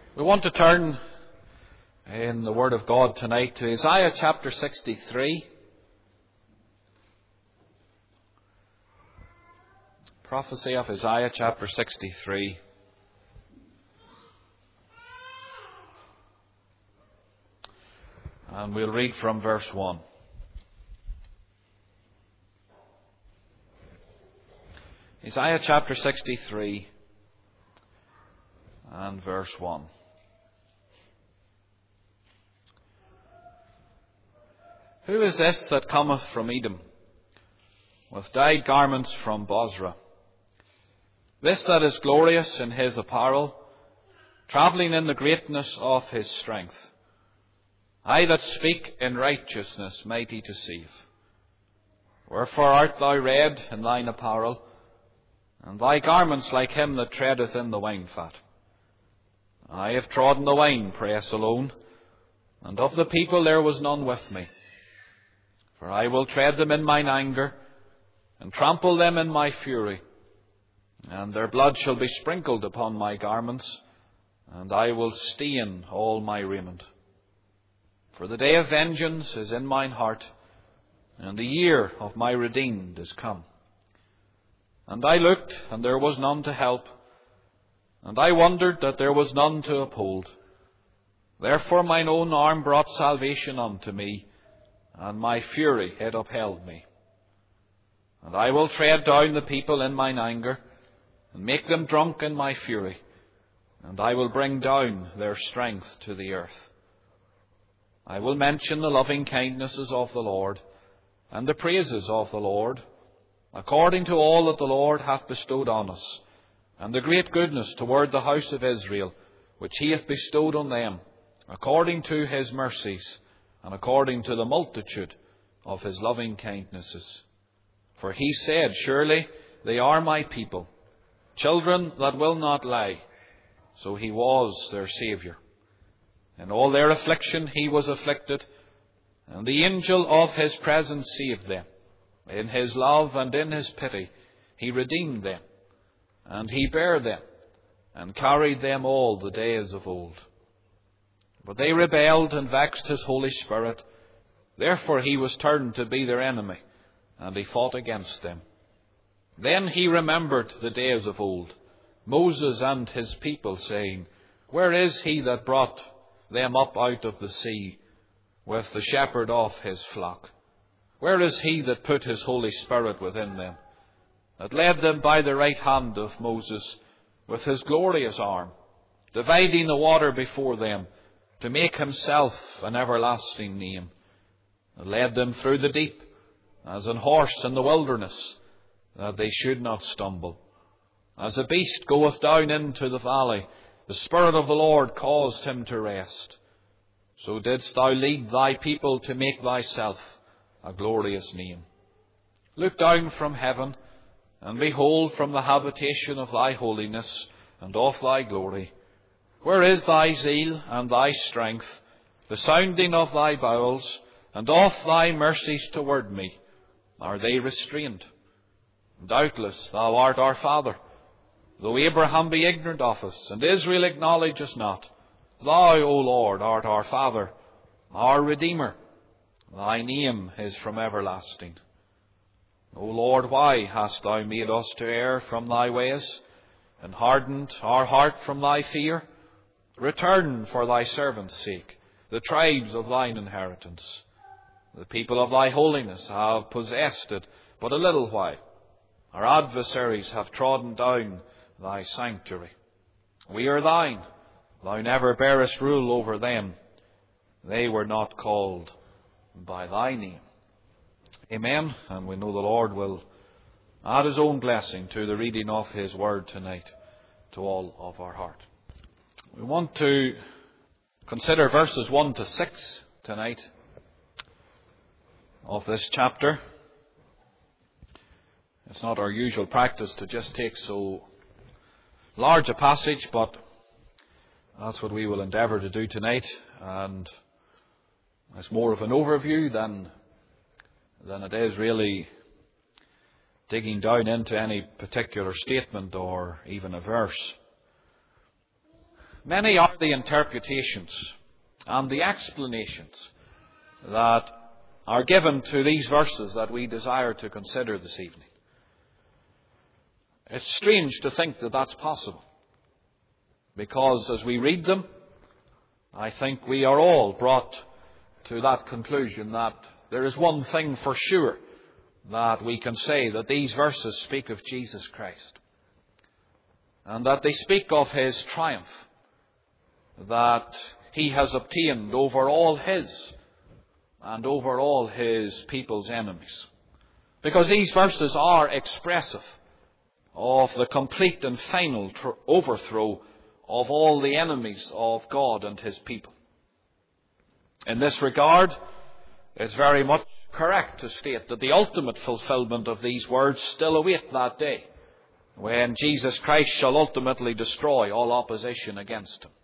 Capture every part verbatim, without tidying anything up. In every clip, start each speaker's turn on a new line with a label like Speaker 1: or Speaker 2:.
Speaker 1: We want to turn in the Word of God tonight to Isaiah chapter sixty-three. Prophecy of Isaiah chapter sixty-three. And we'll read from verse one. Isaiah chapter sixty-three and verse one. Who is this that cometh from Edom, with dyed garments from Bozrah? This that is glorious in his apparel, travelling in the greatness of his strength. I that speak in righteousness, mighty to save. Wherefore art thou red in thine apparel, and thy garments like him that treadeth in the wine fat? I have trodden the wine press alone, and of the people there was none with me. For I will tread them in mine anger, and trample them in my fury. And their blood shall be sprinkled upon my garments, and I will stain all my raiment. For the day of vengeance is in mine heart, and the year of my redeemed is come. And I looked, and there was none to help, and I wondered that there was none to uphold. Therefore mine own arm brought salvation unto me, and my fury had upheld me. And I will tread down the people in mine anger, and make them drunk in my fury, and I will bring down their strength to the earth. I will mention the loving kindnesses of the Lord, and the praises of the Lord, according to all that the Lord hath bestowed on us, and the great goodness toward the house of Israel, which he hath bestowed on them, according to his mercies, and according to the multitude of his loving kindnesses. For he said, surely they are my people, children that will not lie. So he was their Saviour. In all their affliction he was afflicted, and the angel of his presence saved them. In his love and in his pity he redeemed them, and he bare them, and carried them all the days of old. But they rebelled and vexed his Holy Spirit. Therefore he was turned to be their enemy, and he fought against them. Then he remembered the days of old, Moses and his people, saying, where is he that brought them up out of the sea, with the shepherd of his flock? Where is he that put his Holy Spirit within them, that led them by the right hand of Moses with his glorious arm, dividing the water before them, to make himself an everlasting name, that led them through the deep, as an horse in the wilderness, that they should not stumble. As a beast goeth down into the valley, the Spirit of the Lord caused him to rest. So didst thou lead thy people to make thyself a glorious name. Look down from heaven, and behold from the habitation of thy holiness and of thy glory. Where is thy zeal and thy strength, the sounding of thy bowels, and of thy mercies toward me? Are they restrained? Doubtless thou art our Father, though Abraham be ignorant of us, and Israel acknowledge us not. Thou, O Lord, art our Father, our Redeemer. Thy name is from everlasting. O Lord, why hast thou made us to err from thy ways, and hardened our heart from thy fear? Return for thy servant's sake the tribes of thine inheritance. The people of thy holiness have possessed it but a little while. Our adversaries have trodden down thy sanctuary. We are thine. Thou never bearest rule over them. They were not called by thy name. Amen. And we know the Lord will add his own blessing to the reading of his word tonight to all of our heart. We want to consider verses one to six tonight of this chapter. It's not our usual practice to just take so large a passage, but that's what we will endeavour to do tonight. And it's more of an overview than, than it is really digging down into any particular statement or even a verse. Many are the interpretations and the explanations that are given to these verses that we desire to consider this evening. It's strange to think that that's possible, because as we read them, I think we are all brought to that conclusion that there is one thing for sure that we can say, that these verses speak of Jesus Christ, and that they speak of His triumph that He has obtained over all His and over all His people's enemies. Because these verses are expressive of the complete and final tr- overthrow of all the enemies of God and His people. In this regard, it's very much correct to state that the ultimate fulfillment of these words still await that day, when Jesus Christ shall ultimately destroy all opposition against Him.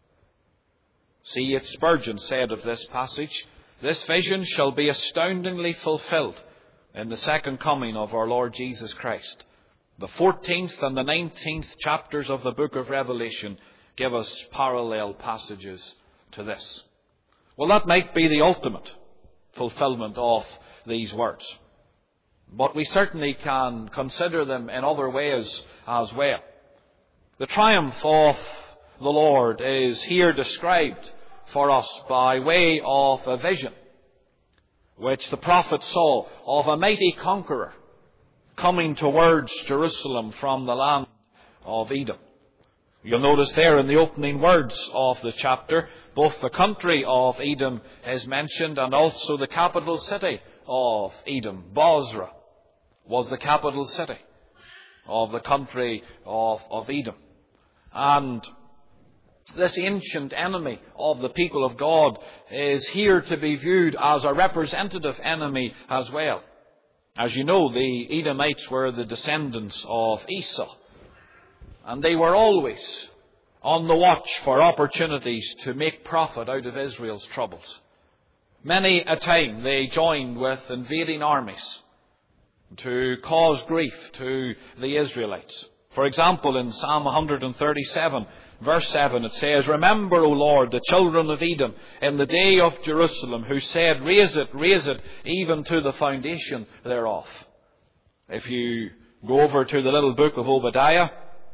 Speaker 1: C H Spurgeon said of this passage, "This vision shall be astoundingly fulfilled in the second coming of our Lord Jesus Christ." The fourteenth and the nineteenth chapters of the book of Revelation give us parallel passages to this. Well, that might be the ultimate fulfillment of these words, but we certainly can consider them in other ways as well. The triumph of the Lord is here described for us by way of a vision which the prophet saw of a mighty conqueror coming towards Jerusalem from the land of Edom. You'll notice there in the opening words of the chapter, both the country of Edom is mentioned and also the capital city of Edom. Bozrah was the capital city of the country of, of Edom. And this ancient enemy of the people of God is here to be viewed as a representative enemy as well. As you know, the Edomites were the descendants of Esau, and they were always on the watch for opportunities to make profit out of Israel's troubles. Many a time they joined with invading armies to cause grief to the Israelites. For example, in Psalm one thirty-seven, verse seven, it says, "Remember, O Lord, the children of Edom in the day of Jerusalem, who said, Raise it, raise it, even to the foundation thereof." If you go over to the little book of Obadiah,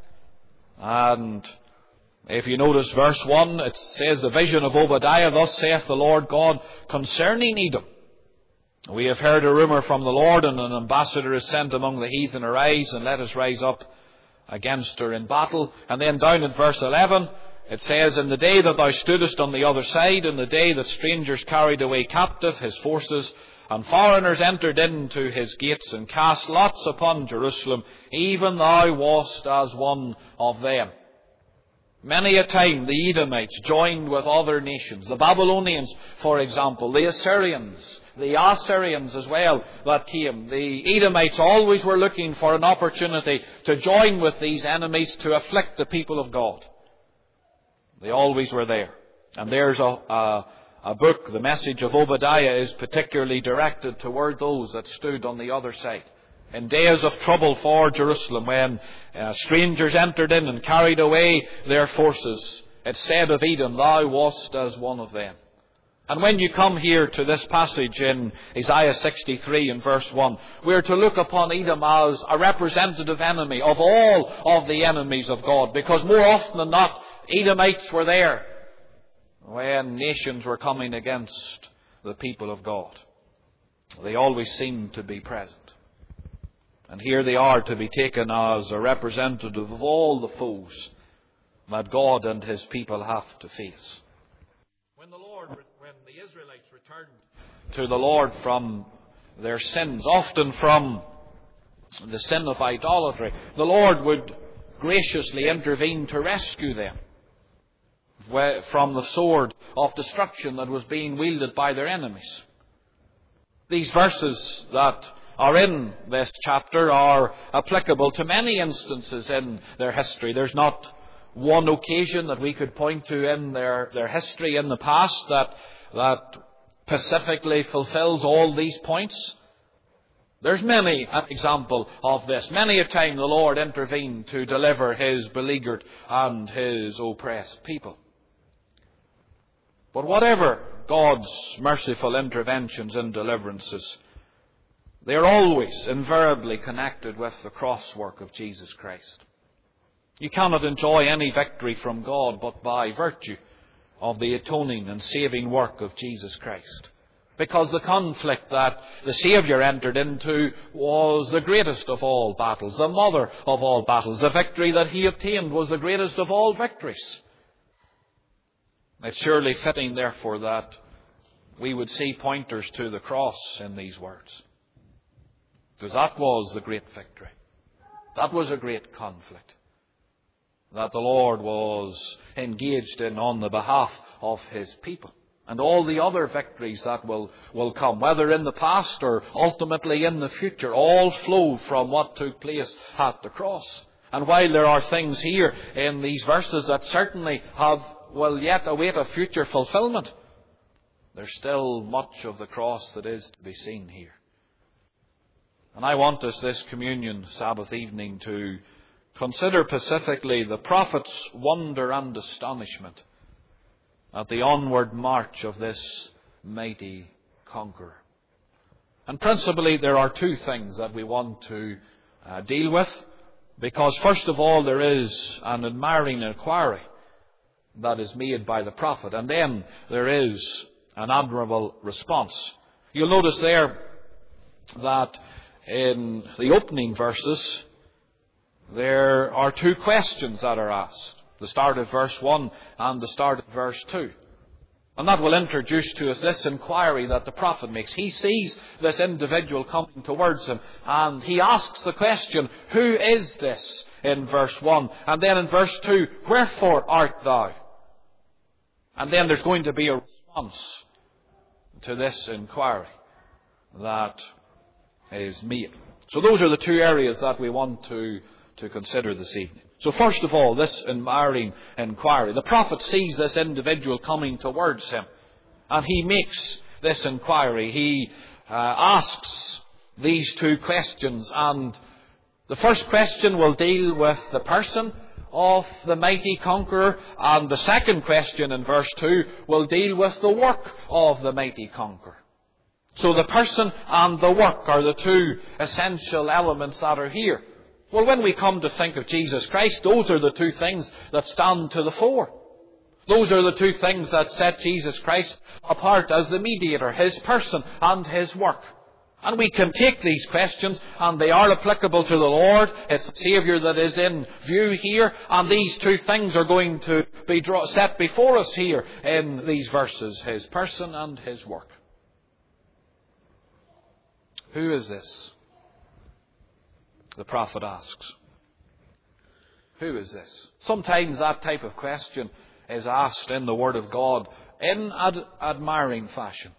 Speaker 1: and if you notice verse one, it says, "The vision of Obadiah, thus saith the Lord God concerning Edom. We have heard a rumour from the Lord, and an ambassador is sent among the heathen. Arise, and let us rise up against her in battle." And then down at verse eleven, it says, "In the day that thou stoodest on the other side, in the day that strangers carried away captive his forces, and foreigners entered into his gates, and cast lots upon Jerusalem, even thou wast as one of them." Many a time the Edomites joined with other nations, the Babylonians, for example, the Assyrians, the Assyrians as well that came. The Edomites always were looking for an opportunity to join with these enemies to afflict the people of God. They always were there. And there's a, a, a book, the message of Obadiah is particularly directed toward those that stood on the other side. In days of trouble for Jerusalem, when uh, strangers entered in and carried away their forces, it said of Edom, "Thou wast as one of them." And when you come here to this passage in Isaiah sixty-three and verse one, we are to look upon Edom as a representative enemy of all of the enemies of God, because more often than not, Edomites were there when nations were coming against the people of God. They always seemed to be present. And here they are to be taken as a representative of all the foes that God and His people have to face. When the Lord, when the Israelites returned to the Lord from their sins, often from the sin of idolatry, the Lord would graciously intervene to rescue them from the sword of destruction that was being wielded by their enemies. These verses that are in this chapter are applicable to many instances in their history. There's not one occasion that we could point to in their, their history in the past that, that specifically fulfills all these points. There's many an example of this. Many a time the Lord intervened to deliver His beleaguered and His oppressed people. But whatever God's merciful interventions and deliverances, they are always invariably connected with the cross work of Jesus Christ. You cannot enjoy any victory from God but by virtue of the atoning and saving work of Jesus Christ. Because the conflict that the Saviour entered into was the greatest of all battles, the mother of all battles. The victory that He obtained was the greatest of all victories. It's surely fitting, therefore, that we would see pointers to the cross in these words. Because that was the great victory. That was a great conflict that the Lord was engaged in on the behalf of His people. And all the other victories that will, will come, whether in the past or ultimately in the future, all flow from what took place at the cross. And while there are things here in these verses that certainly have, will yet await a future fulfillment, there's still much of the cross that is to be seen here. And I want us this communion Sabbath evening to consider specifically the prophet's wonder and astonishment at the onward march of this mighty conqueror. And principally there are two things that we want to uh, deal with, because first of all there is an admiring inquiry that is made by the prophet, and then there is an admirable response. You'll notice there that in the opening verses there are two questions that are asked. The start of verse one and the start of verse two. And that will introduce to us this inquiry that the prophet makes. He sees this individual coming towards him, and he asks the question, who is this, in verse one? And then in verse two, wherefore art thou? And then there's going to be a response to this inquiry that is made. So those are the two areas that we want to, to consider this evening. So first of all, this admiring inquiry. The prophet sees this individual coming towards him, and he makes this inquiry. He uh, asks these two questions, and the first question will deal with the person of the mighty conqueror, and the second question in verse two will deal with the work of the mighty conqueror. So the person and the work are the two essential elements that are here. Well, when we come to think of Jesus Christ, those are the two things that stand to the fore. Those are the two things that set Jesus Christ apart as the mediator, His person and His work. And we can take these questions, and they are applicable to the Lord. It's the Saviour that is in view here, and these two things are going to be draw, set before us here in these verses, His person and His work. Who is this? The prophet asks. Who is this? Sometimes that type of question is asked in the Word of God in ad- admiring fashion.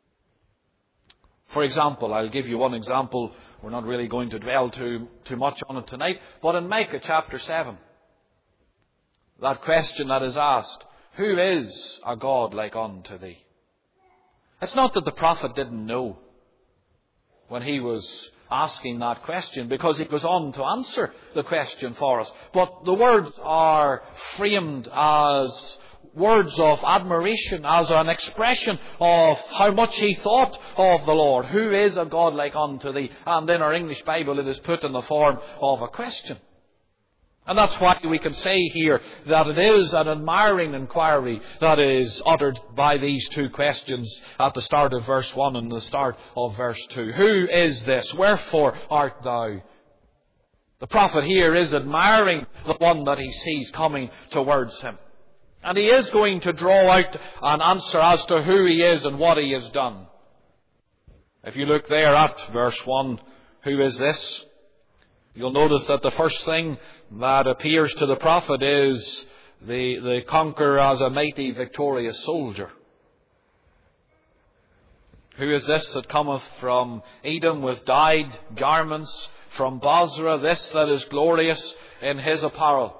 Speaker 1: For example, I'll give you one example. We're not really going to dwell too, too much on it tonight. But in Micah chapter seven, that question that is asked, who is a God like unto thee? It's not that the prophet didn't know when he was asking that question, because he goes on to answer the question for us. But the words are framed as words of admiration, as an expression of how much he thought of the Lord. Who is a God like unto thee? And in our English Bible it is put in the form of a question. And that's why we can say here that it is an admiring inquiry that is uttered by these two questions at the start of verse one and the start of verse two. Who is this? Wherefore art thou? The prophet here is admiring the one that he sees coming towards him. And he is going to draw out an answer as to who he is and what he has done. If you look there at verse one, who is this? You'll notice that the first thing that appears to the prophet is the, the conqueror as a mighty victorious soldier. Who is this that cometh from Edom with dyed garments, from Bozrah, this that is glorious in his apparel?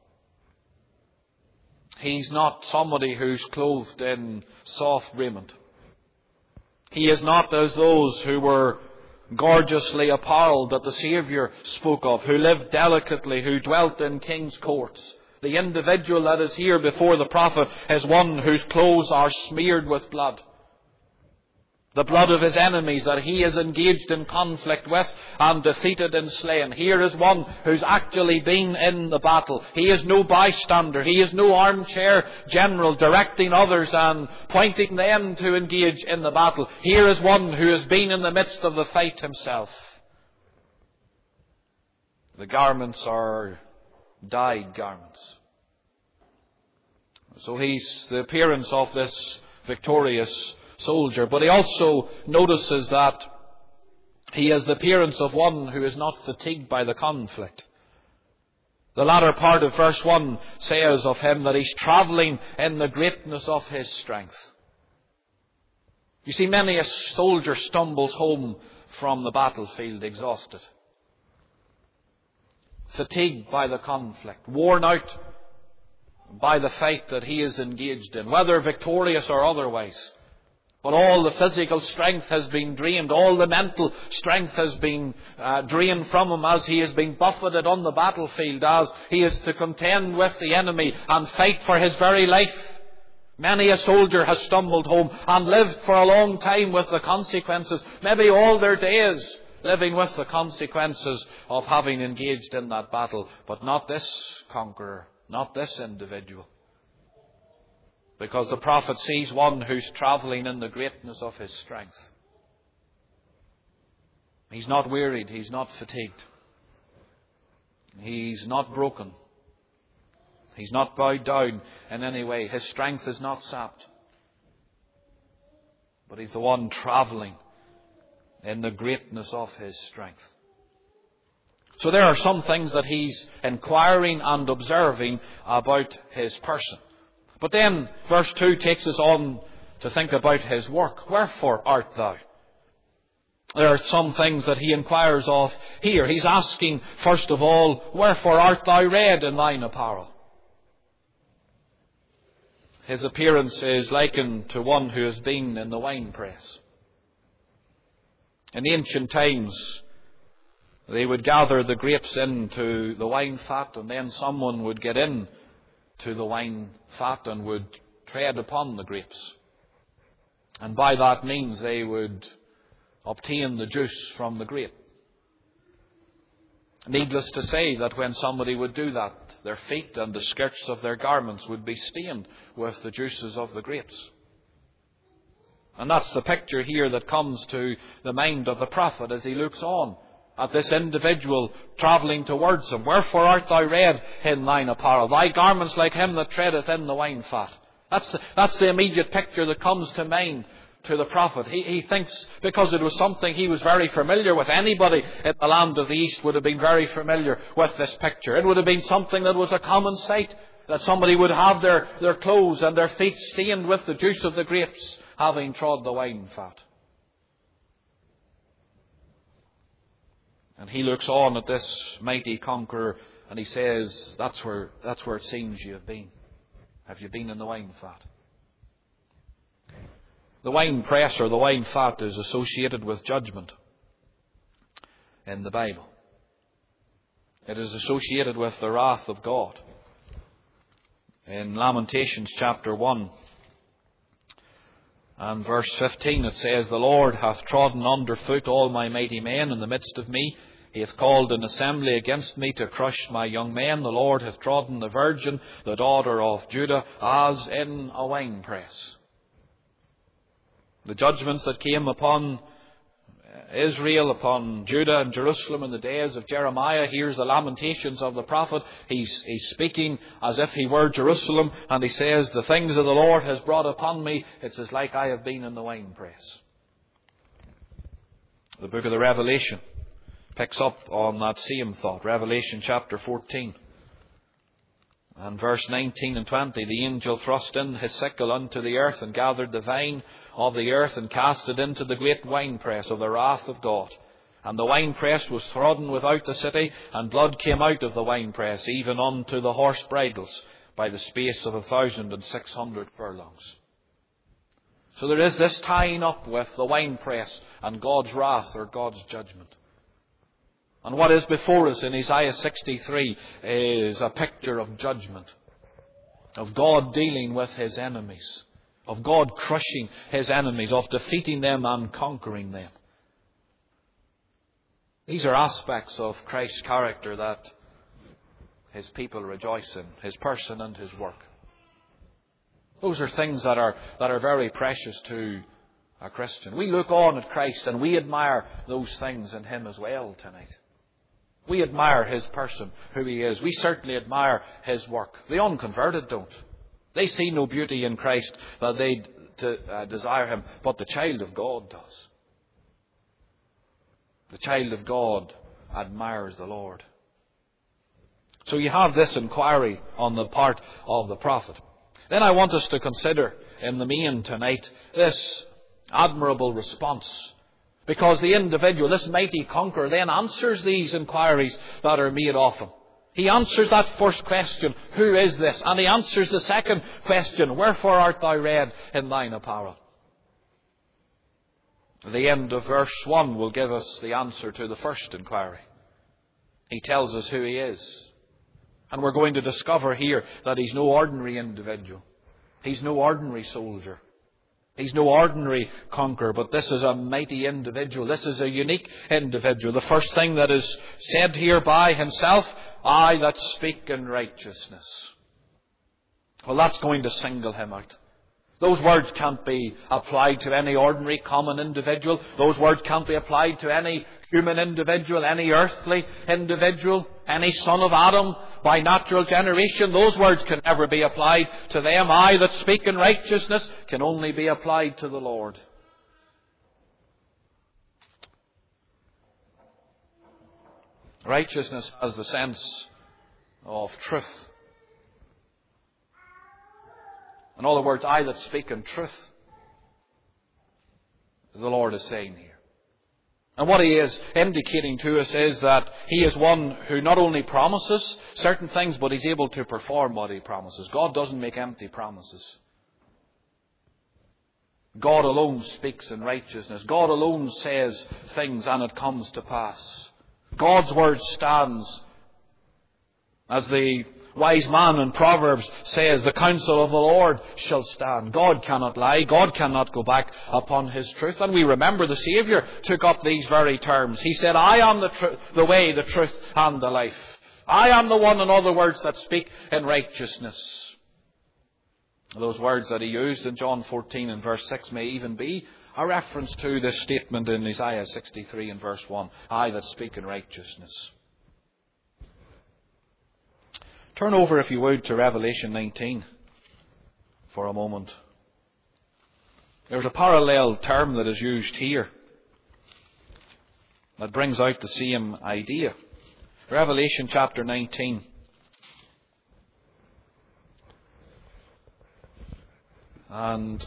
Speaker 1: He's not somebody who's clothed in soft raiment. He is not as those who were gorgeously apparelled that the Saviour spoke of, who lived delicately, who dwelt in king's courts. The individual that is here before the prophet is one whose clothes are smeared with blood. The blood of his enemies that he is engaged in conflict with and defeated and slain. Here is one who's actually been in the battle. He is no bystander. He is no armchair general directing others and pointing them to engage in the battle. Here is one who has been in the midst of the fight himself. The garments are dyed garments. So he's the appearance of this victorious soldier. But he also notices that he has the appearance of one who is not fatigued by the conflict. The latter part of verse one says of him that he's travelling in the greatness of his strength. You see, many a soldier stumbles home from the battlefield exhausted, fatigued by the conflict, worn out by the fight that he is engaged in, whether victorious or otherwise. But all the physical strength has been drained. All the mental strength has been uh, drained from him as he has been buffeted on the battlefield, as he is to contend with the enemy and fight for his very life. Many a soldier has stumbled home and lived for a long time with the consequences, maybe all their days, living with the consequences of having engaged in that battle. But not this conqueror, not this individual. Because the prophet sees one who's travelling in the greatness of his strength. He's not wearied. He's not fatigued. He's not broken. He's not bowed down in any way. His strength is not sapped. But he's the one travelling in the greatness of his strength. So there are some things that he's inquiring and observing about his person. But then verse two takes us on to think about his work. Wherefore art thou? There are some things that he inquires of here. He's asking, first of all, wherefore art thou red in thine apparel? His appearance is likened to one who has been in the winepress. In ancient times, they would gather the grapes into the wine vat, and then someone would get in to the wine vat and would tread upon the grapes. And by that means they would obtain the juice from the grape. Needless to say that when somebody would do that, their feet and the skirts of their garments would be stained with the juices of the grapes. And that's the picture here that comes to the mind of the prophet as he looks on at this individual travelling towards him. Wherefore art thou red in thine apparel? Thy garments like him that treadeth in the wine vat. That's the, that's the immediate picture that comes to mind to the prophet. He, he thinks, because it was something he was very familiar with. Anybody in the land of the East would have been very familiar with this picture. It would have been something that was a common sight, that somebody would have their, their clothes and their feet stained with the juice of the grapes, having trod the wine vat. And he looks on at this mighty conqueror and he says, that's where, that's where it seems you have been. Have you been in the wine vat? The wine press or the wine vat is associated with judgment in the Bible. It is associated with the wrath of God. In Lamentations chapter one and verse fifteen it says, the Lord hath trodden under foot all my mighty men in the midst of me. He hath called an assembly against me to crush my young men. The Lord hath trodden the virgin, the daughter of Judah, as in a winepress. The judgments that came upon Israel, upon Judah and Jerusalem in the days of Jeremiah. Here's the lamentations of the prophet. He's, he's speaking as if he were Jerusalem, and he says, the things of the Lord has brought upon me, it's as like I have been in the winepress. The book of the Revelation picks up on that same thought. Revelation chapter fourteen and verse nineteen and twenty. The angel thrust in his sickle unto the earth, and gathered the vine of the earth, and cast it into the great winepress of the wrath of God. And the winepress was trodden without the city, and blood came out of the winepress, even unto the horse bridles, by the space of a thousand and six hundred furlongs. So there is this tying up with the winepress and God's wrath or God's judgment. And what is before us in Isaiah sixty-three is a picture of judgment, of God dealing with His enemies, of God crushing His enemies, of defeating them and conquering them. These are aspects of Christ's character that His people rejoice in, His person and His work. Those are things that are, that are very precious to a Christian. We look on at Christ and we admire those things in Him as well tonight. We admire His person, who He is. We certainly admire His work. The unconverted don't. They see no beauty in Christ that they to, uh, desire Him, but the child of God does. The child of God admires the Lord. So you have this inquiry on the part of the prophet. Then I want us to consider in the main tonight this admirable response. Because the individual, this mighty conqueror, then answers these inquiries that are made of him. He answers that first question, who is this? And he answers the second question, wherefore art thou red in thine apparel? The end of verse one will give us the answer to the first inquiry. He tells us who He is. And we're going to discover here that He's no ordinary individual. He's no ordinary soldier. He's no ordinary conqueror, but this is a mighty individual. This is a unique individual. The first thing that is said here by Himself, I that speak in righteousness. Well, that's going to single Him out. Those words can't be applied to any ordinary common individual. Those words can't be applied to any human individual, any earthly individual, any son of Adam by natural generation. Those words can never be applied to them. I that speak in righteousness can only be applied to the Lord. Righteousness has the sense of truth. In other words, I that speak in truth, the Lord is saying here. And what He is indicating to us is that He is one who not only promises certain things, but He's able to perform what He promises. God doesn't make empty promises. God alone speaks in righteousness. God alone says things and it comes to pass. God's word stands. As the wise man in Proverbs says, the counsel of the Lord shall stand. God cannot lie. God cannot go back upon His truth. And we remember the Saviour took up these very terms. He said, I am the, tr- the way, the truth, and the life. I am the one, in other words, that speak in righteousness. Those words that He used in John fourteen and verse six may even be a reference to this statement in Isaiah sixty-three and verse one. I that speak in righteousness. Turn over, if you would, to Revelation nineteen for a moment. There's a parallel term that is used here that brings out the same idea. Revelation chapter nineteen. And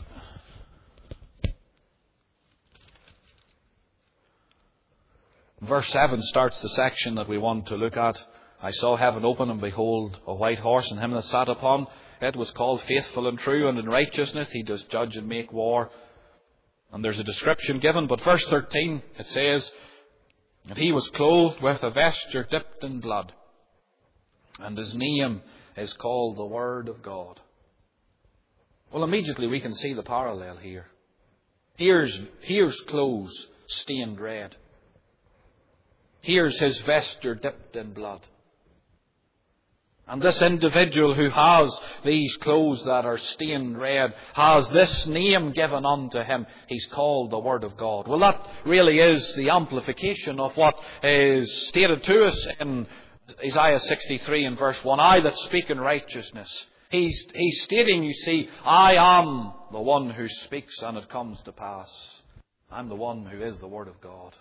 Speaker 1: verse seven starts the section that we want to look at. I saw heaven open, and behold, a white horse, and him that sat upon it was called Faithful and True, and in righteousness he does judge and make war. And there's a description given, but verse thirteen, it says, and he was clothed with a vesture dipped in blood, and his name is called the Word of God. Well, immediately we can see the parallel here. Here's, here's clothes stained red. Here's his vesture dipped in blood. And this individual who has these clothes that are stained red has this name given unto him. He's called the Word of God. Well, that really is the amplification of what is stated to us in Isaiah sixty-three and verse one. I that speak in righteousness. He's, he's stating, you see, I am the one who speaks and it comes to pass. I'm the one who is the Word of God.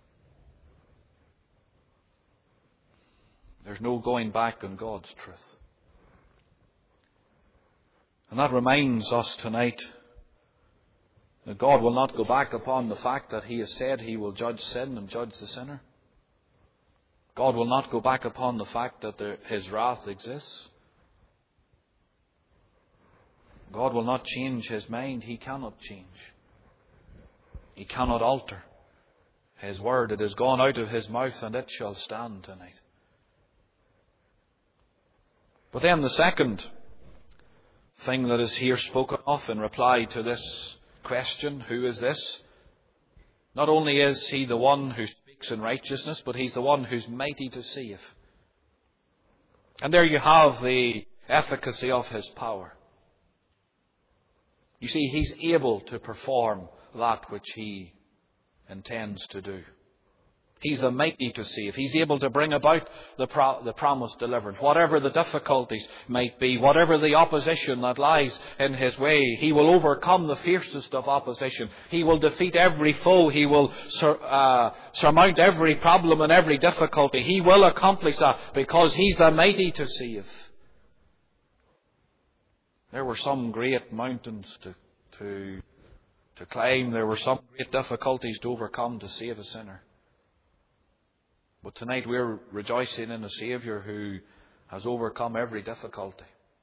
Speaker 1: There's no going back on God's truth. And that reminds us tonight that God will not go back upon the fact that He has said He will judge sin and judge the sinner. God will not go back upon the fact that there, His wrath exists. God will not change His mind. He cannot change. He cannot alter. His word, it is gone out of his mouth, and it shall stand tonight. But then the second thing that is here spoken of in reply to this question, who is this? Not only is he the one who speaks in righteousness, but he's the one who's mighty to save. And there you have the efficacy of his power. You see, he's able to perform that which he intends to do. He's the mighty to save. He's able to bring about the, pro- the promised deliverance. Whatever the difficulties might be, whatever the opposition that lies in his way, he will overcome the fiercest of opposition. He will defeat every foe. He will sur- uh, surmount every problem and every difficulty. He will accomplish that because he's the mighty to save. There were some great mountains to, to, to climb. There were some great difficulties to overcome to save a sinner. But tonight we're rejoicing in a Saviour who has overcome every difficulty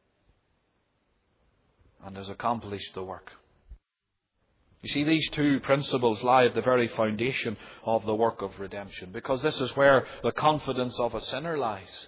Speaker 1: and has accomplished the work. You see, these two principles lie at the very foundation of the work of redemption, because this is where the confidence of a sinner lies.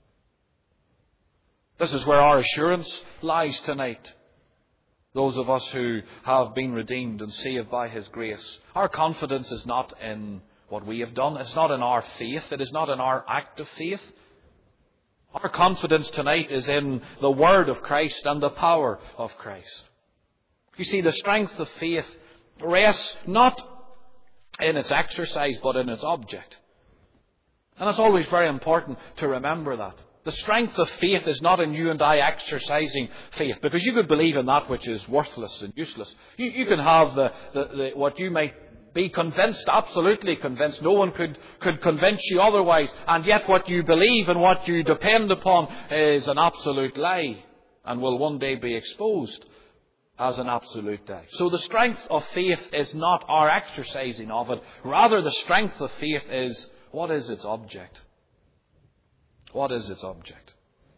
Speaker 1: This is where our assurance lies tonight. Those of us who have been redeemed and saved by His grace. Our confidence is not in what we have done. It's not in our faith. It is not in our act of faith. Our confidence tonight is in the Word of Christ and the power of Christ. You see, the strength of faith rests not in its exercise, but in its object. And it's always very important to remember that. The strength of faith is not in you and I exercising faith, because you could believe in that which is worthless and useless. You, you can have the, the, the what you might be convinced, absolutely convinced. No one could, could convince you otherwise. And yet what you believe and what you depend upon is an absolute lie and will one day be exposed as an absolute lie. So the strength of faith is not our exercising of it. Rather, the strength of faith is, what is its object? What is its object?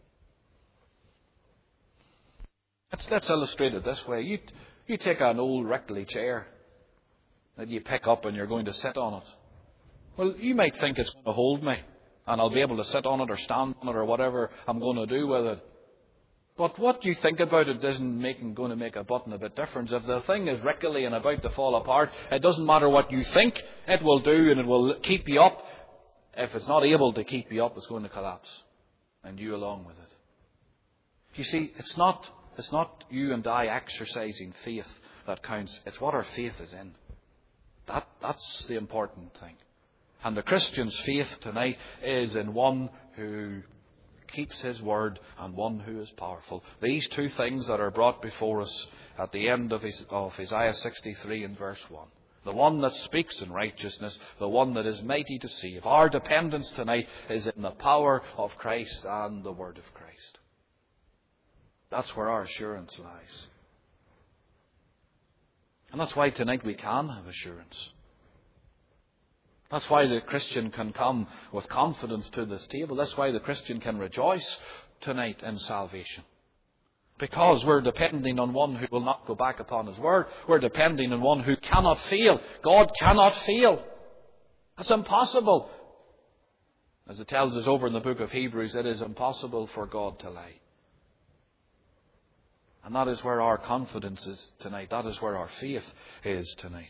Speaker 1: Let's, let's illustrate it this way. You, you take an old rickety chair that you pick up and you're going to sit on it. Well, you might think it's going to hold me and I'll be able to sit on it or stand on it or whatever I'm going to do with it. But what you think about it isn't making, going to make a button a bit difference. If the thing is rickety and about to fall apart, it doesn't matter what you think, it will do and it will keep you up. If it's not able to keep you up, it's going to collapse. And you along with it. You see, it's not, it's not you and I exercising faith that counts. It's what our faith is in. That, that's the important thing. And the Christian's faith tonight is in one who keeps His word and one who is powerful. These two things that are brought before us at the end of, his, of Isaiah sixty-three in verse one. The one that speaks in righteousness, the one that is mighty to save. Our dependence tonight is in the power of Christ and the word of Christ. That's where our assurance lies. And that's why tonight we can have assurance. That's why the Christian can come with confidence to this table. That's why the Christian can rejoice tonight in salvation. Because we're depending on one who will not go back upon His word. We're depending on one who cannot fail. God cannot fail. That's impossible. As it tells us over in the book of Hebrews, it is impossible for God to lie. And that is where our confidence is tonight. That is where our faith is tonight.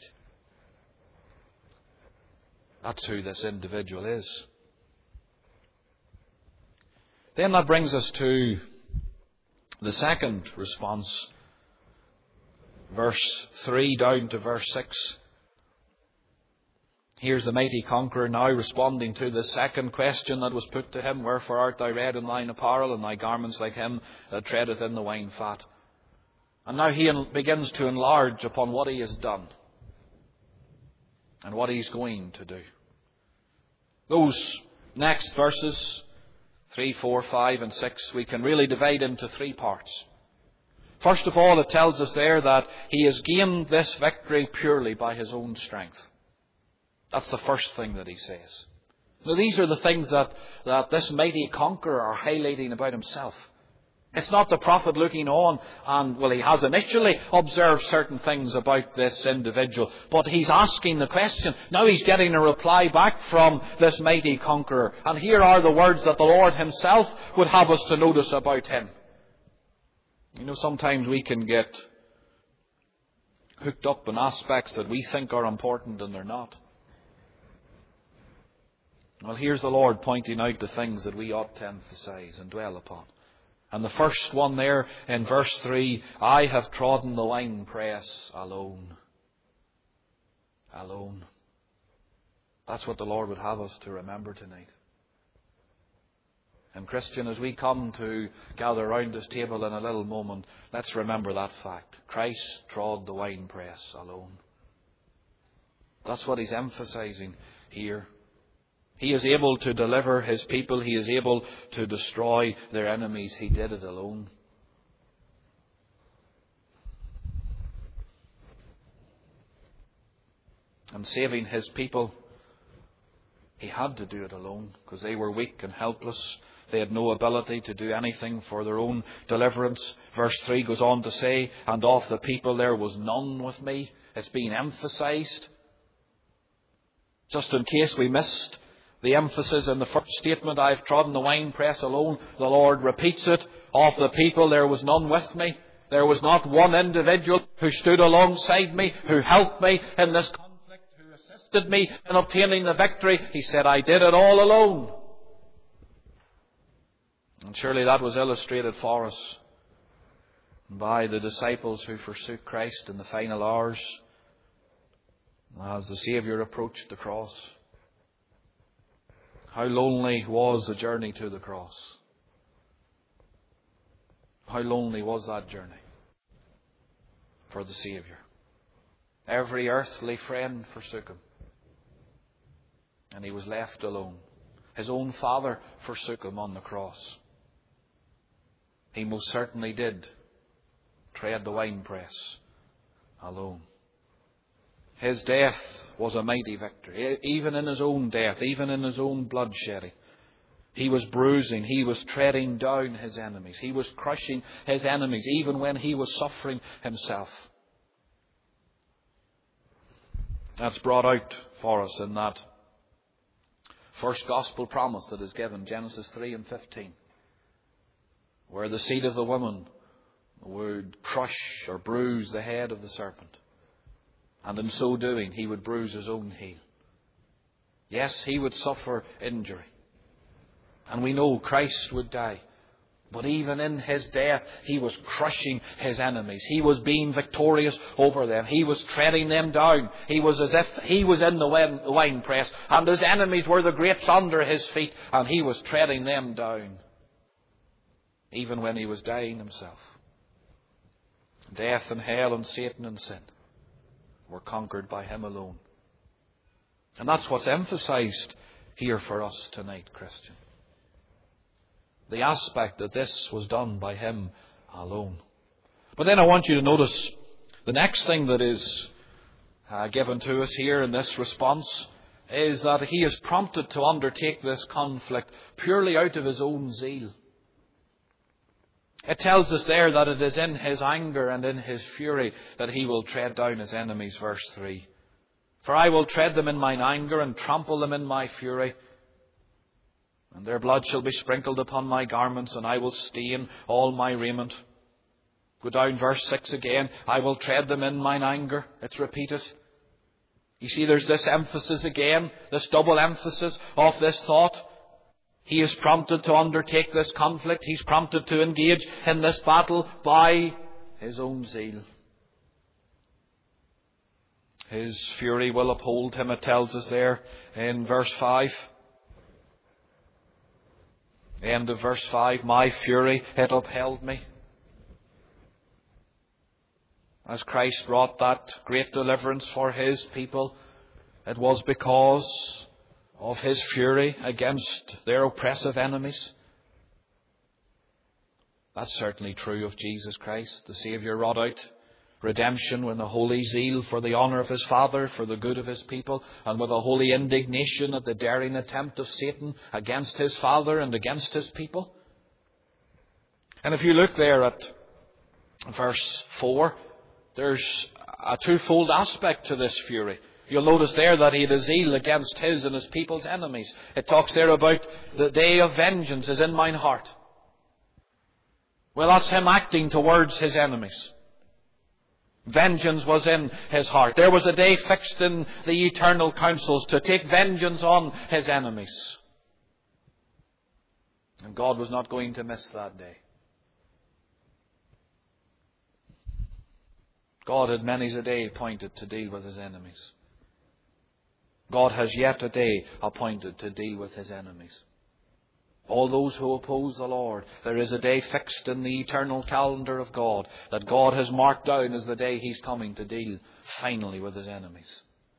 Speaker 1: That's who this individual is. Then that brings us to the second response. Verse three down to verse six. Here's the mighty conqueror now responding to the second question that was put to him. Wherefore art thou red in thine apparel, and thy garments like him that treadeth in the wine fat? And now he begins to enlarge upon what he has done and what he's going to do. Those next verses, three, four, five and six, we can really divide into three parts. First of all, it tells us there that he has gained this victory purely by his own strength. That's the first thing that he says. Now, these are the things that, that this mighty conqueror are highlighting about himself. It's not the prophet looking on and, well, he has initially observed certain things about this individual, but he's asking the question. Now he's getting a reply back from this mighty conqueror. And here are the words that the Lord himself would have us to notice about him. You know, sometimes we can get hooked up in aspects that we think are important and they're not. Well, here's the Lord pointing out the things that we ought to emphasize and dwell upon. And the first one there in verse three, I have trodden the winepress alone. Alone. That's what the Lord would have us to remember tonight. And Christian, as we come to gather round this table in a little moment, let's remember that fact. Christ trod the winepress alone. That's what he's emphasizing here. He is able to deliver his people. He is able to destroy their enemies. He did it alone. And saving his people, he had to do it alone because they were weak and helpless. They had no ability to do anything for their own deliverance. Verse three goes on to say, and of the people there was none with me. It's being emphasized. Just in case we missed the emphasis in the first statement, I have trodden the winepress alone. The Lord repeats it. Of the people there was none with me. There was not one individual who stood alongside me, who helped me in this conflict, who assisted me in obtaining the victory. He said, I did it all alone. And surely that was illustrated for us by the disciples who forsook Christ in the final hours as the Saviour approached the cross. How lonely was the journey to the cross? How lonely was that journey for the Saviour? Every earthly friend forsook him, and he was left alone. His own Father forsook him on the cross. He most certainly did tread the winepress alone. His death was a mighty victory. Even in his own death, even in his own bloodshedding, he was bruising, he was treading down his enemies. He was crushing his enemies, even when he was suffering himself. That's brought out for us in that first gospel promise that is given, Genesis three and fifteen, where the seed of the woman would crush or bruise the head of the serpent. And in so doing, he would bruise his own heel. Yes, he would suffer injury. And we know Christ would die. But even in his death, he was crushing his enemies. He was being victorious over them. He was treading them down. He was as if he was in the winepress, and his enemies were the grapes under his feet, and he was treading them down, even when he was dying himself. Death and hell and Satan and sin were conquered by him alone. And that's what's emphasized here for us tonight, Christian. The aspect that this was done by him alone. But then I want you to notice the next thing that is uh, given to us here in this response is that he is prompted to undertake this conflict purely out of his own zeal. It tells us there that it is in his anger and in his fury that he will tread down his enemies, verse three. For I will tread them in mine anger and trample them in my fury. And their blood shall be sprinkled upon my garments, and I will stain all my raiment. Go down verse six again. I will tread them in mine anger. It's repeated. You see, there's this emphasis again, this double emphasis of this thought. He is prompted to undertake this conflict. He's prompted to engage in this battle by his own zeal. His fury will uphold him, it tells us there in verse five. End of verse five. My fury, it upheld me. As Christ wrought that great deliverance for his people, it was because of his fury against their oppressive enemies. That's certainly true of Jesus Christ. The Saviour wrought out redemption with a holy zeal for the honour of his Father, for the good of his people, and with a holy indignation at the daring attempt of Satan against his Father and against his people. And if you look there at verse four, there's a twofold aspect to this fury. You'll notice there that he had a zeal against his and his people's enemies. It talks there about the day of vengeance is in mine heart. Well, that's him acting towards his enemies. Vengeance was in his heart. There was a day fixed in the eternal councils to take vengeance on his enemies. And God was not going to miss that day. God had many's a day appointed to deal with his enemies. God has yet a day appointed to deal with his enemies. All those who oppose the Lord, there is a day fixed in the eternal calendar of God that God has marked down as the day he's coming to deal finally with his enemies.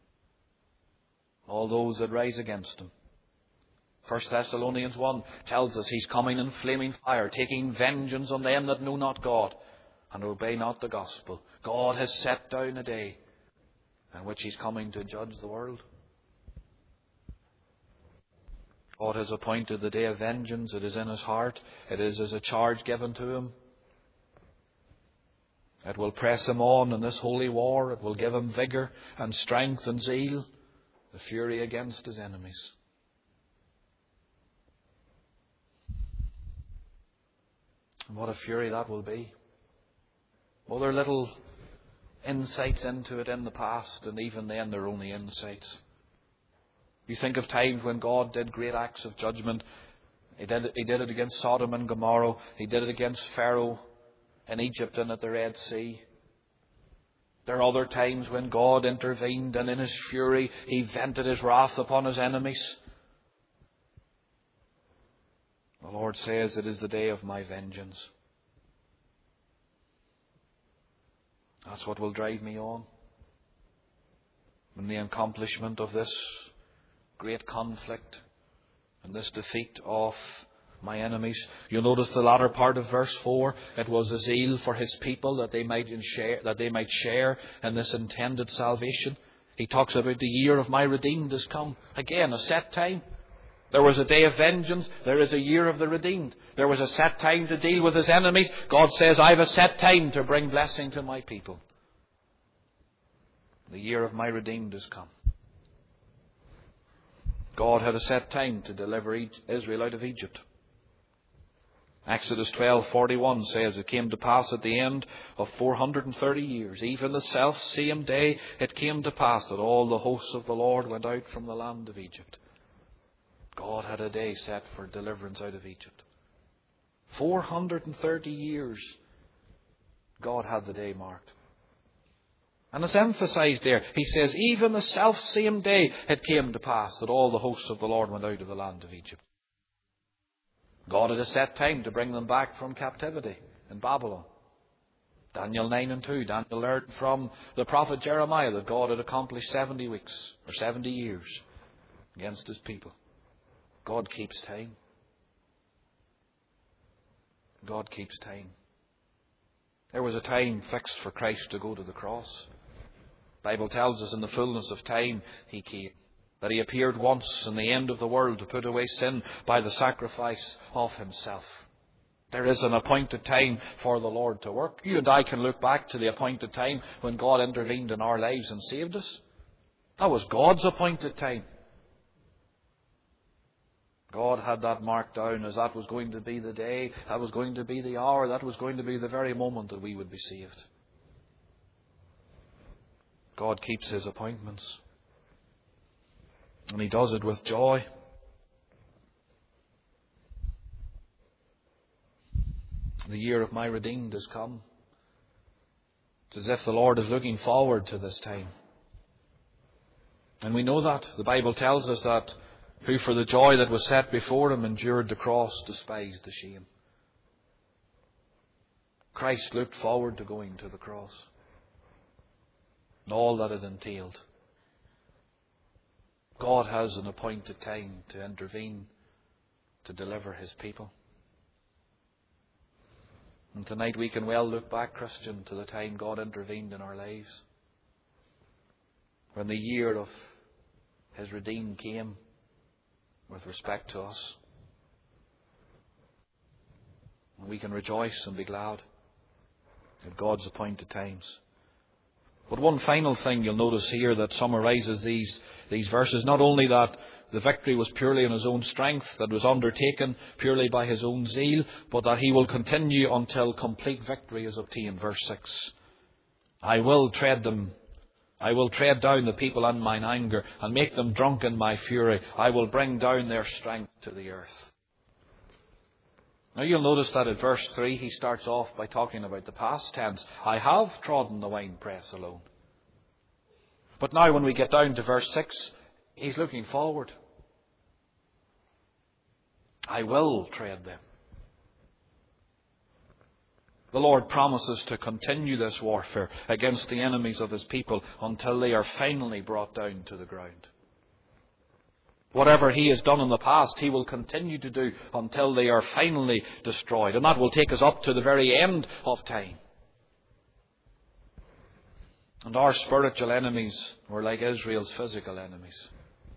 Speaker 1: All those that rise against him. First Thessalonians one tells us he's coming in flaming fire, taking vengeance on them that know not God and obey not the gospel. God has set down a day in which he's coming to judge the world. God has appointed the day of vengeance. It is in his heart. It is as a charge given to him. It will press him on in this holy war. It will give him vigour and strength and zeal. The fury against his enemies. And what a fury that will be. Well, there are little insights into it in the past, and even then they're only insights. You think of times when God did great acts of judgment. He did, he did it against Sodom and Gomorrah. He did it against Pharaoh in Egypt and at the Red Sea. There are other times when God intervened and in his fury he vented his wrath upon his enemies. The Lord says, it is the day of my vengeance. That's what will drive me on. In the accomplishment of this great conflict and this defeat of my enemies. You'll notice the latter part of verse four. It was a zeal for his people that they might share, that they might share in this intended salvation. He talks about the year of my redeemed has come. Again, a set time. There was a day of vengeance. There is a year of the redeemed. There was a set time to deal with his enemies. God says, I have a set time to bring blessing to my people. The year of my redeemed has come. God had a set time to deliver Israel out of Egypt. Exodus twelve forty-one says it came to pass at the end of four hundred thirty years, even the self same day it came to pass that all the hosts of the Lord went out from the land of Egypt. God had a day set for deliverance out of Egypt. four hundred thirty years God had the day marked. And it's emphasized there. He says, even the self same day it came to pass that all the hosts of the Lord went out of the land of Egypt. God had a set time to bring them back from captivity in Babylon. Daniel nine and two. Daniel learned from the prophet Jeremiah that God had accomplished seventy weeks or seventy years against his people. God keeps time. God keeps time. There was a time fixed for Christ to go to the cross. The Bible tells us in the fullness of time he came. That he appeared once in the end of the world to put away sin by the sacrifice of himself. There is an appointed time for the Lord to work. You and I can look back to the appointed time when God intervened in our lives and saved us. That was God's appointed time. God had that marked down as that was going to be the day, that was going to be the hour, that was going to be the very moment that we would be saved. God keeps his appointments. And he does it with joy. The year of my redeemed has come. It's as if the Lord is looking forward to this time. And we know that. The Bible tells us that who for the joy that was set before him endured the cross, despised the shame. Christ looked forward to going to the cross. And all that it entailed. God has an appointed time to intervene, to deliver his people. And tonight we can well look back, Christian, to the time God intervened in our lives. When the year of his redeemed came with respect to us. And we can rejoice and be glad at God's appointed times. But one final thing you'll notice here that summarises these, these verses, not only that the victory was purely in his own strength, that was undertaken purely by his own zeal, but that he will continue until complete victory is obtained. Verse six. I will tread them, I will tread down the people in mine anger, and make them drunk in my fury. I will bring down their strength to the earth. Now you'll notice that at verse three he starts off by talking about the past tense. I have trodden the winepress alone. But now when we get down to verse six, he's looking forward. I will tread them. The Lord promises to continue this warfare against the enemies of his people until they are finally brought down to the ground. Whatever he has done in the past, he will continue to do until they are finally destroyed. And that will take us up to the very end of time. And our spiritual enemies were like Israel's physical enemies.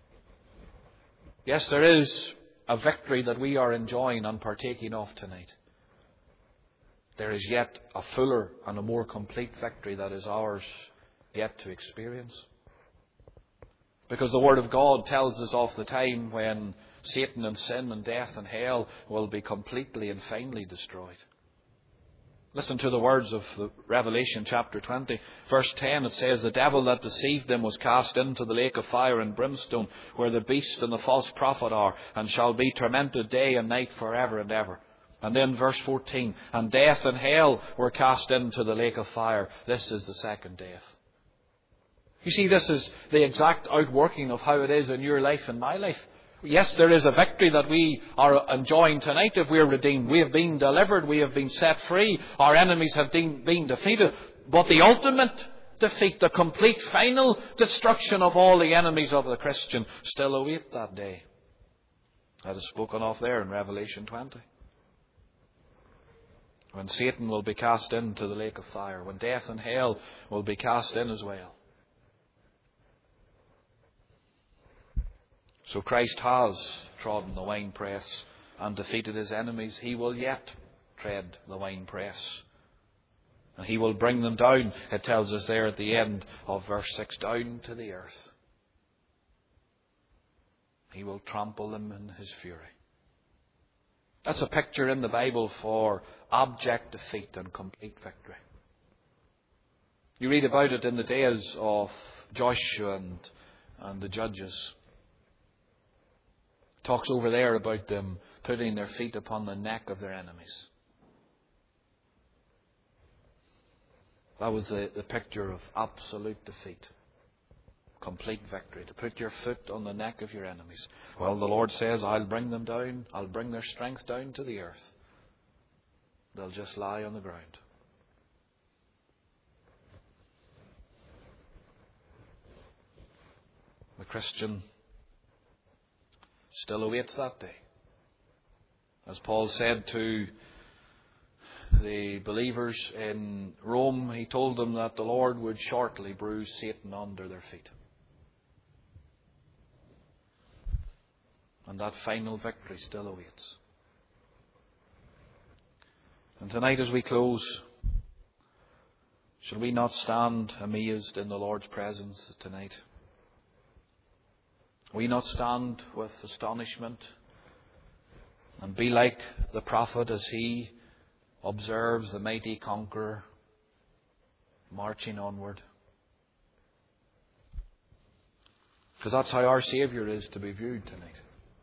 Speaker 1: Yes, there is a victory that we are enjoying and partaking of tonight. There is yet a fuller and a more complete victory that is ours yet to experience. Because the Word of God tells us of the time when Satan and sin and death and hell will be completely and finally destroyed. Listen to the words of the Revelation chapter twenty, verse ten. It says, the devil that deceived them was cast into the lake of fire and brimstone, where the beast and the false prophet are, and shall be tormented day and night forever and ever. And then verse fourteen, and death and hell were cast into the lake of fire. This is the second death. You see, this is the exact outworking of how it is in your life and my life. Yes, there is a victory that we are enjoying tonight if we are redeemed. We have been delivered. We have been set free. Our enemies have been, been defeated. But the ultimate defeat, the complete final destruction of all the enemies of the Christian still await that day. That is spoken of there in Revelation twenty. When Satan will be cast into the lake of fire. When death and hell will be cast in as well. So Christ has trodden the winepress and defeated his enemies. He will yet tread the winepress. And he will bring them down, it tells us there at the end of verse six, down to the earth. He will trample them in his fury. That's a picture in the Bible for abject defeat and complete victory. You read about it in the days of Joshua and, and the judges. It talks over there about them putting their feet upon the neck of their enemies. That was the, the picture of absolute defeat. Complete victory. To put your foot on the neck of your enemies. Well, the Lord says, I'll bring them down. I'll bring their strength down to the earth. They'll just lie on the ground. The Christian still awaits that day. As Paul said to the believers in Rome, he told them that the Lord would shortly bruise Satan under their feet. And that final victory still awaits. And tonight as we close, shall we not stand amazed in the Lord's presence tonight? We not stand with astonishment and be like the prophet as he observes the mighty conqueror marching onward. Because that's how our Saviour is to be viewed tonight.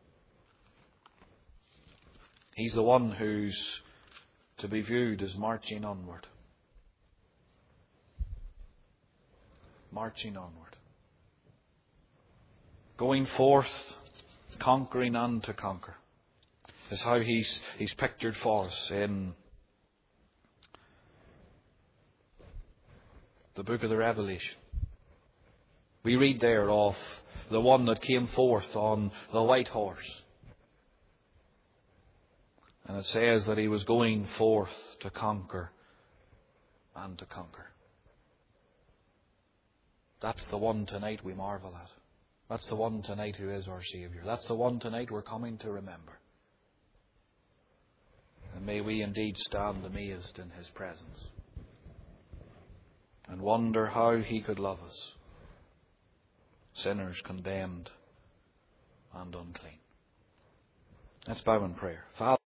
Speaker 1: He's the one who's to be viewed as marching onward. Marching onward. Going forth, conquering and to conquer. Is how he's, he's pictured for us in the book of the Revelation. We read there of the one that came forth on the white horse. And it says that he was going forth to conquer and to conquer. That's the one tonight we marvel at. That's the one tonight who is our Saviour. That's the one tonight we're coming to remember. And may we indeed stand amazed in his presence and wonder how he could love us, sinners condemned and unclean. Let's bow in prayer. Father,